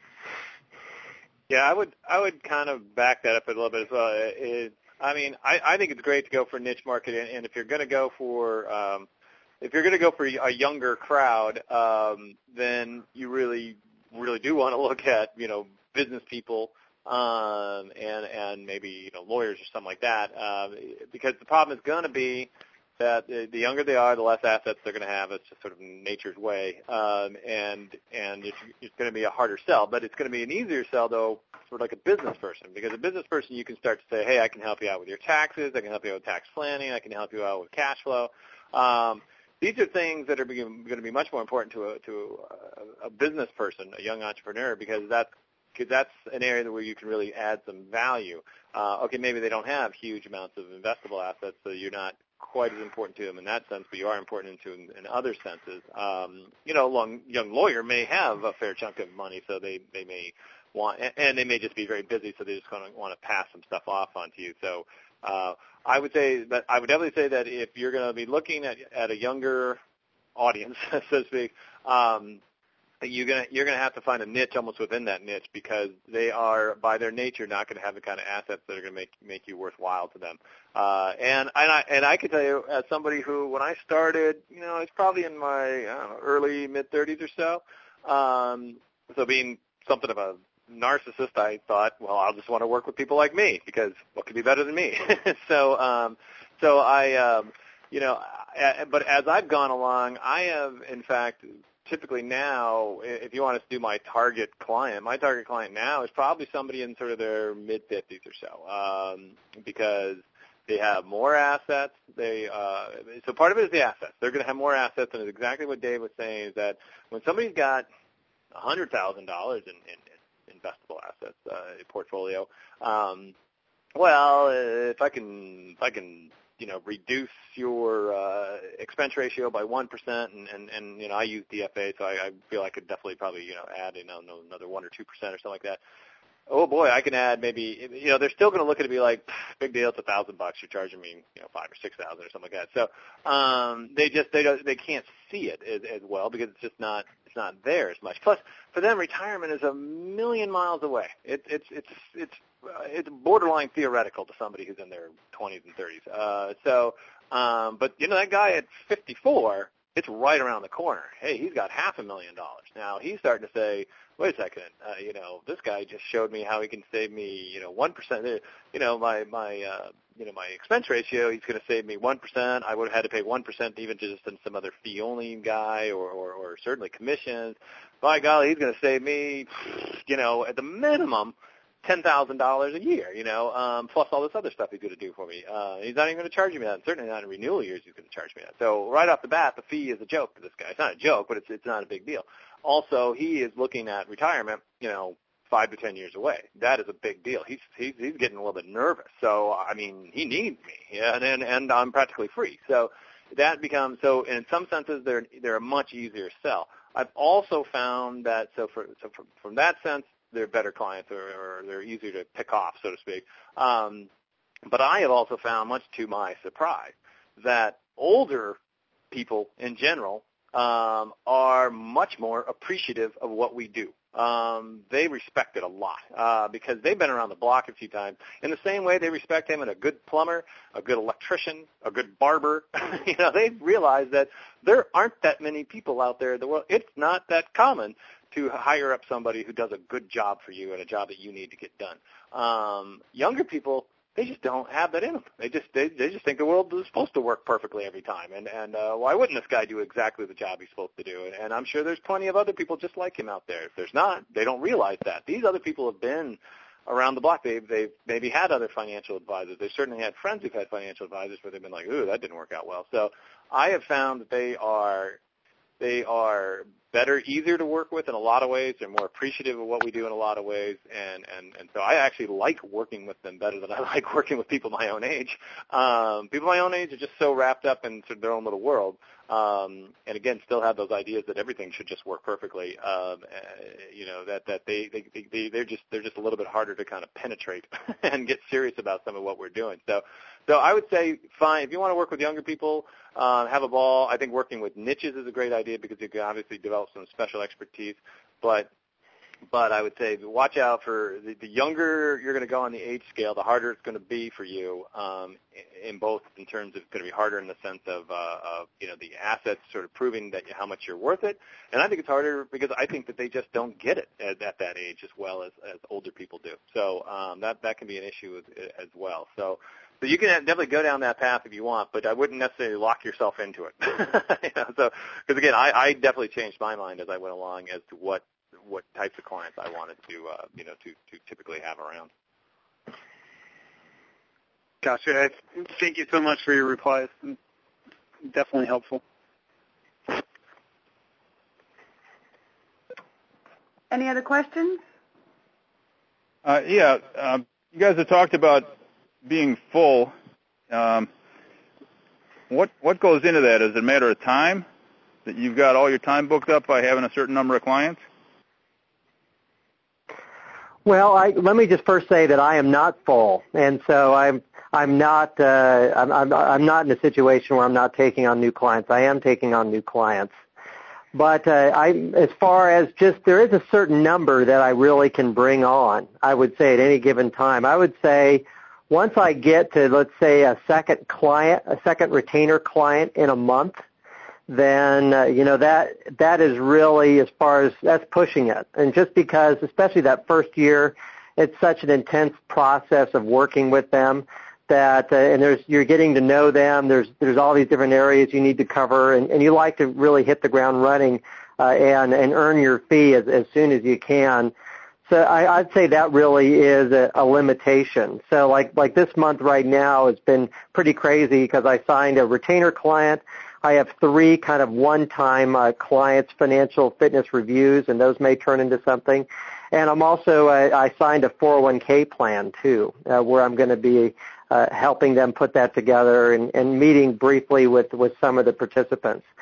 Yeah, I would I would kind of back that up a little bit as well. It, I mean, I, I think it's great to go for a niche market, and, and if you're going to go for um, if you're going to go for a younger crowd, um, then you really really do want to look at you know business people um, and and maybe you know lawyers or something like that, um, because the problem is going to be that the younger they are, the less assets they're going to have. It's just sort of nature's way, um, and and it's, it's going to be a harder sell. But it's going to be an easier sell, though, for like a business person, because a business person you can start to say, hey, I can help you out with your taxes, I can help you out with tax planning, I can help you out with cash flow. Um, these are things that are going to be much more important to a to a, a business person, a young entrepreneur, because that's because that's an area where you can really add some value. Uh, okay, maybe they don't have huge amounts of investable assets, so you're not quite as important to them in that sense, but you are important to them in other senses. Um, you know, a long, young lawyer may have a fair chunk of money, so they, they may want, and they may just be very busy, so they just want to, want to pass some stuff off onto you. So uh, I would say that I would definitely say that if you're going to be looking at, at a younger audience, so to speak, um, you're gonna you're gonna have to find a niche almost within that niche, because they are by their nature not going to have the kind of assets that are going to make make you worthwhile to them. Uh, and and I and I can tell you, as somebody who, when I started, you know, I was probably in my I don't know, early mid thirties or so. Um, so being something of a narcissist, I thought, well, I'll just want to work with people like me, because what could be better than me? so um, so I um, you know, but as I've gone along, I have in fact. Typically now, if you want to do my target client, my target client now is probably somebody in sort of their mid-fifties or so, um, because they have more assets. They uh, so part of it is the assets. They're going to have more assets, and it's exactly what Dave was saying, is that when somebody's got one hundred thousand dollars in, in, in investable assets uh, portfolio, um, well, if I can, if I can. you know, reduce your uh, expense ratio by one percent, and, and, and, you know, I use D F A, so I, I feel I could definitely probably, you know, add, you know, another one or two percent or something like that. oh boy, I can add maybe, you know, they're still going to look at it and be like, big deal, it's a thousand bucks. You're charging me, you know, five or six thousand or something like that. So um, they just they don't they can't see it as, as well because it's just not it's not there as much. Plus, for them, retirement is a million miles away. It, it's it's it's uh, it's borderline theoretical to somebody who's in their twenties and thirties. Uh, so, um, but you know, that guy at fifty-four, it's right around the corner. Hey, he's got half a million dollars. Now he's starting to say, wait a second, uh, you know, this guy just showed me how he can save me, you know, one percent. You know, my my uh, you know my expense ratio, he's going to save me one percent. I would have had to pay one percent even to just some other fee only guy, or, or or certainly commissions. By golly, he's going to save me, you know, at the minimum ten thousand dollars a year, you know, um, plus all this other stuff he's going to do for me. Uh, he's not even going to charge me that. And certainly not in renewal years he's going to charge me that. So right off the bat, the fee is a joke to this guy. It's not a joke, but it's it's not a big deal. Also, he is looking at retirement, you know, five to ten years away. That is a big deal. He's he's, he's getting a little bit nervous. So I mean, he needs me, yeah, and and, and I'm practically free. So that becomes so. In some senses, they're they're a much easier sell. I've also found that so for so from from that sense, they're better clients, or, or they're easier to pick off, so to speak. Um, but I have also found, much to my surprise, that older people in general um, are much more appreciative of what we do. Um, they respect it a lot uh, because they've been around the block a few times. In the same way they respect having a good plumber, a good electrician, a good barber. You know, they realize that there aren't that many people out there in the world. It's not that common to hire up somebody who does a good job for you and a job that you need to get done. Um, younger people, they just don't have that in them. They just they, they just think the world is supposed to work perfectly every time. And and uh, why wouldn't this guy do exactly the job he's supposed to do? And, and I'm sure there's plenty of other people just like him out there. If there's not, they don't realize that. These other people have been around the block. They've, they've maybe had other financial advisors. They've certainly had friends who've had financial advisors where they've been like, ooh, that didn't work out well. So I have found that they are they are better, easier to work with in a lot of ways. They're more appreciative of what we do in a lot of ways, and, and, and so I actually like working with them better than I like working with people my own age. Um, people my own age are just so wrapped up in sort of their own little world, um, and again, still have those ideas that everything should just work perfectly. Um, uh, you know, that that they, they they they're just they're just a little bit harder to kind of penetrate and get serious about some of what we're doing. So. So I would say, fine, if you want to work with younger people, uh, have a ball. I think working with niches is a great idea because you can obviously develop some special expertise. But but I would say watch out for the, the younger you're going to go on the age scale, the harder it's going to be for you um, in both in terms of it's going to be harder in the sense of, uh, of, you know, the assets sort of proving that how much you're worth it. And I think it's harder because I think that they just don't get it at, at that age as well as, as older people do. So um, that, that can be an issue as, as well. So. So you can definitely go down that path if you want, but I wouldn't necessarily lock yourself into it. You know, so, because again, I, I definitely changed my mind as I went along as to what what types of clients I wanted to, uh, you know, to, to typically have around. Gotcha. Thank you so much for your replies. Definitely helpful. Any other questions? Uh, yeah, um, you guys have talked about being full. Um, what what goes into that? Is it a matter of time, that you've got all your time booked up by having a certain number of clients? Well, I, let me just first say that I am not full, and so I'm I'm not uh, I'm, I'm I'm not in a situation where I'm not taking on new clients. I am taking on new clients, but uh, I as far as just there is a certain number that I really can bring on. I would say at any given time. I would say. Once I get to, let's say, a second client, a second retainer client in a month, then, uh, you know, that that is really, as far as, that's pushing it. And just because, especially that first year, it's such an intense process of working with them that, uh, and there's, you're getting to know them, there's there's all these different areas you need to cover, and, and you like to really hit the ground running uh, and, and earn your fee as, as soon as you can. So I, I'd say that really is a, a limitation. So like like this month right now has been pretty crazy because I signed a retainer client. I have three kind of one-time uh, clients' financial fitness reviews, and those may turn into something. And I'm also uh, I signed a four oh one k plan too, uh, where I'm going to be uh, helping them put that together and, and meeting briefly with with some of the participants.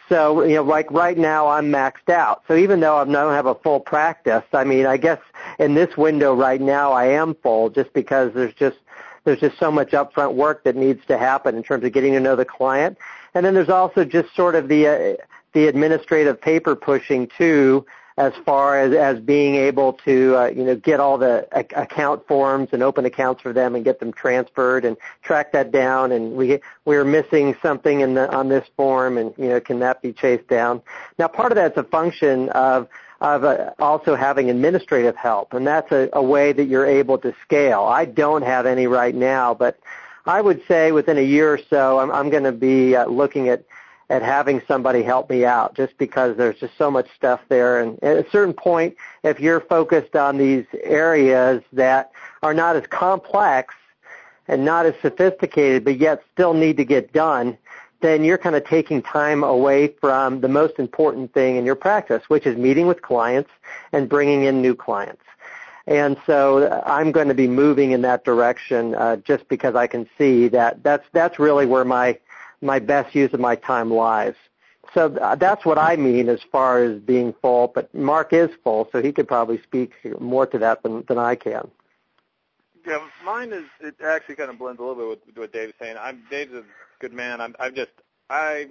So, you know, like right now I'm maxed out. So even though I don't have a full practice, I mean, I guess in this window right now I am full just because there's just there's just so much upfront work that needs to happen in terms of getting to know the client. And then there's also just sort of the uh, the administrative paper pushing too, as far as, as being able to, uh, you know, get all the a- account forms and open accounts for them and get them transferred and track that down. And we we're missing something in the, on this form, and, you know, can that be chased down? Now, part of that's a function of of uh, also having administrative help, and that's a, a way that you're able to scale. I don't have any right now, but I would say within a year or so, I'm, I'm going to be uh, looking at at having somebody help me out, just because there's just so much stuff there. And at a certain point, if you're focused on these areas that are not as complex and not as sophisticated, but yet still need to get done, then you're kind of taking time away from the most important thing in your practice, which is meeting with clients and bringing in new clients. And so I'm going to be moving in that direction uh, just because I can see that that's that's really where my my best use of my time lies. So that's what I mean as far as being full, but Mark is full, so he could probably speak more to that than, than I can. Yeah, mine is, it actually kind of blends a little bit with, with what Dave's saying. I'm, Dave's a good man. I'm, I'm just, I,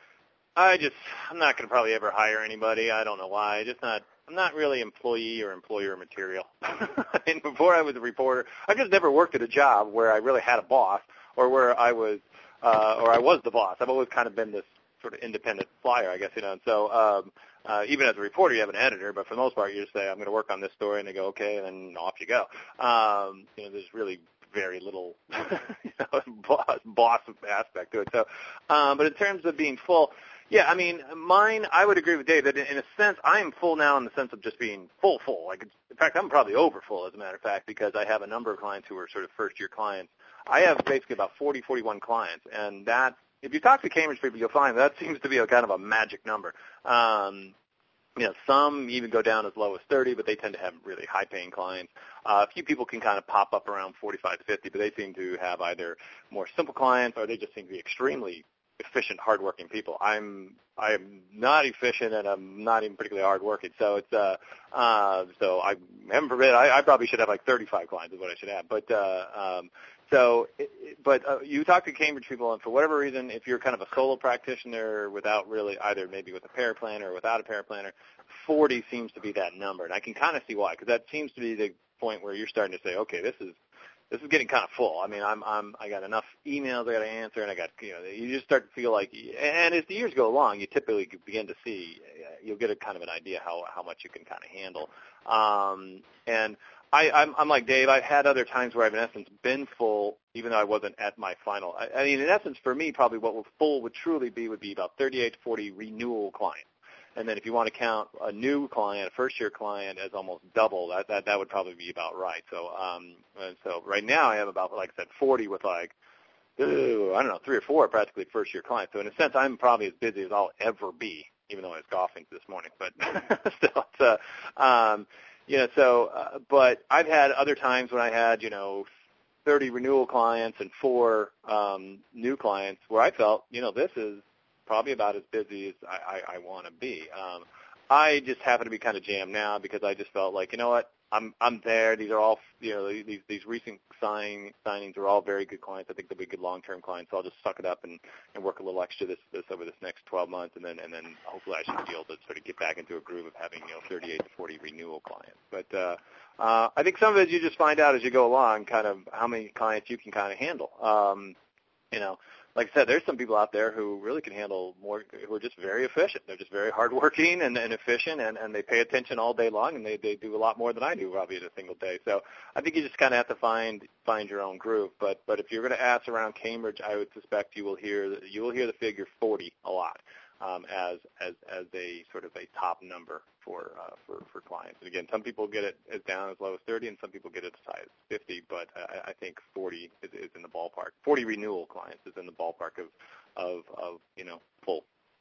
I just, I'm not going to probably ever hire anybody. I don't know why. Just not, I'm not really employee or employer material. I mean, before I was a reporter, I've just never worked at a job where I really had a boss or where I was, Uh, or I was the boss. I've always kind of been this sort of independent flyer, I guess, you know. And so um, uh, even as a reporter, you have an editor, but for the most part, you just say, I'm going to work on this story, and they go, okay, and then off you go. Um, you know, there's really very little you know, boss, boss aspect to it. So, um, but in terms of being full, yeah, I mean, mine, I would agree with Dave that in a sense, I am full now in the sense of just being full, full. Like, in fact, I'm probably over full, as a matter of fact, because I have a number of clients who are sort of first-year clients. I have basically about forty, forty-one clients, and that, if you talk to Cambridge people, you'll find that seems to be a kind of a magic number. Um, you know, some even go down as low as thirty, but they tend to have really high-paying clients. Uh, a few people can kind of pop up around forty-five to fifty, but they seem to have either more simple clients or they just seem to be extremely efficient, hardworking people. I'm I'm not efficient, and I'm not even particularly hardworking. So it's uh uh so I heaven forbid I, I probably should have like thirty-five clients is what I should have. But uh, um, so it, it, but uh, you talk to Cambridge people, and for whatever reason, if you're kind of a solo practitioner without really either maybe with a paraplanner or without a paraplanner, forty seems to be that number, and I can kind of see why, because that seems to be the point where you're starting to say, okay, this is. This is getting kind of full. I mean, I'm, I'm, I got enough emails I got to answer, and I got, you know, you just start to feel like, and as the years go along, you typically begin to see, you'll get a kind of an idea how, how much you can kind of handle. Um, and I, I'm, I'm like Dave. I've had other times where I've in essence been full, even though I wasn't at my final. I, I mean, in essence, for me, probably what full would truly be would be about thirty-eight to forty renewal clients. And then if you want to count a new client, a first-year client, as almost double, that that, that would probably be about right. So um, so right now I have about, like I said, forty with like, ooh, I don't know, three or four practically first-year clients. So in a sense, I'm probably as busy as I'll ever be, even though I was golfing this morning. But still, it's, uh, um, you know, so, uh, but I've had other times when I had, you know, thirty renewal clients and four um, new clients where I felt, you know, this is probably about as busy as I, I, I want to be. Um, I just happen to be kind of jammed now because I just felt like, you know what, I'm I'm there. These are all, you know, these these recent sign signings are all very good clients. I think they'll be good long-term clients. So I'll just suck it up and, and work a little extra this, this over this next twelve months, and then and then hopefully I should be able to sort of get back into a groove of having, you know, thirty-eight to forty renewal clients. But uh, uh, I think some of it you just find out as you go along, kind of how many clients you can kind of handle. Um, you know. Like I said, there's some people out there who really can handle more, who are just very efficient. They're just very hardworking and, and efficient, and, and they pay attention all day long, and they, they do a lot more than I do probably in a single day. So I think you just kind of have to find find your own groove. But but if you're going to ask around Cambridge, I would suspect you will hear you will hear the figure forty a lot um, as as as a sort of a top number for uh, for for clients. And again, some people get it as down as low as thirty, and some people get it as high as fifty. But I, I think forty is, is in the ballpark. forty renewal clients is in the ballpark of of, of you know full.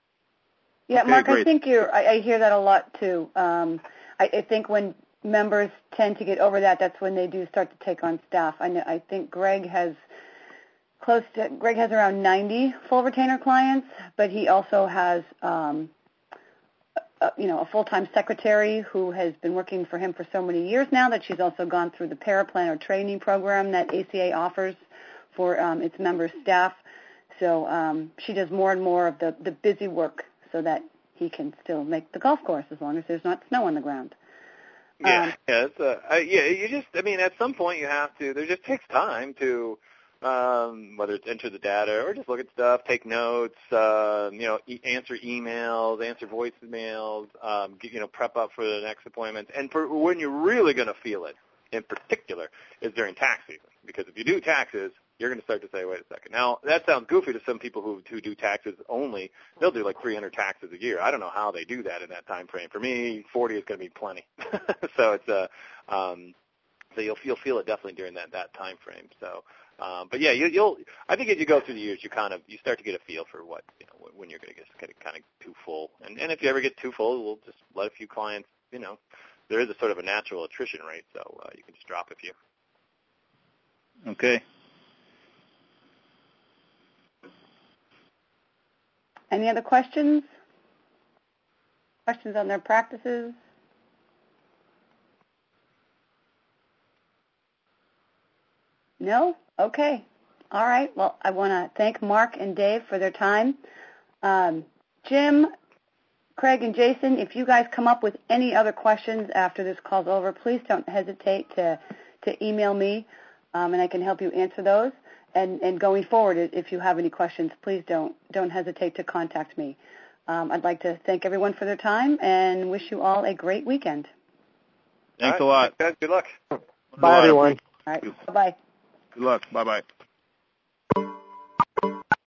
Yeah, Okay, Mark, great. I think you're. I, I hear that a lot too. Um, I, I think when members tend to get over that, that's when they do start to take on staff. I know. I think Greg has close to, Greg has around ninety full retainer clients, but he also has, um, a, you know, a full-time secretary who has been working for him for so many years now that she's also gone through the paraplanner training program that A C A offers for um, its members' staff. So um, she does more and more of the, the busy work so that he can still make the golf course as long as there's not snow on the ground. Yeah, um, yeah, it's a, I, yeah. You just, I mean, at some point you have to. There just takes time to, um, whether it's enter the data or just look at stuff, take notes, uh, you know, e- answer emails, answer voicemails, um, get, you know, prep up for the next appointment. And for when you're really going to feel it, in particular, is during tax season. Because if you do taxes, you're going to start to say, wait a second. Now, that sounds goofy to some people who, who do taxes only. They'll do like three hundred taxes a year. I don't know how they do that in that time frame. For me, forty is going to be plenty. so it's a, um, so you'll you'll feel it definitely during that, that time frame. So, um, but yeah, you, you'll. I think as you go through the years, you kind of you start to get a feel for what you know when you're going to get, get kind of too full. And and if you ever get too full, we'll just let a few clients. You know, there is a sort of a natural attrition rate, so uh, you can just drop a few. Okay. Any other questions? Questions on their practices? No? Okay. All right. Well, I want to thank Mark and Dave for their time. Um, Jim, Craig, and Jason, if you guys come up with any other questions after this call's over, please don't hesitate to, to email me, um, and I can help you answer those. And, and going forward, if you have any questions, please don't don't hesitate to contact me. Um, I'd like to thank everyone for their time and wish you all a great weekend. Thanks All a right. lot. Thanks, guys. Good luck. Bye, everyone. All right. Bye-bye. Good luck. Bye-bye.